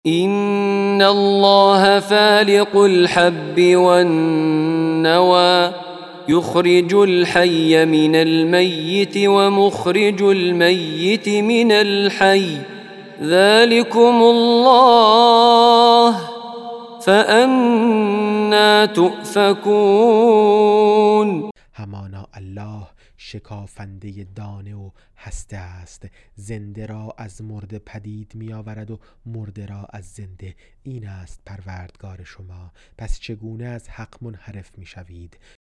إن الله فالق الحب والنوى يخرج الحي من الميت ومخرج الميت من الحي ذلكم الله فأنا تؤفكون. همانا الله شکافنده دانه و هسته است، زنده را از مرده پدید می آورد و مرده را از زنده. این است پروردگار شما، پس چگونه از حق منحرف می شوید؟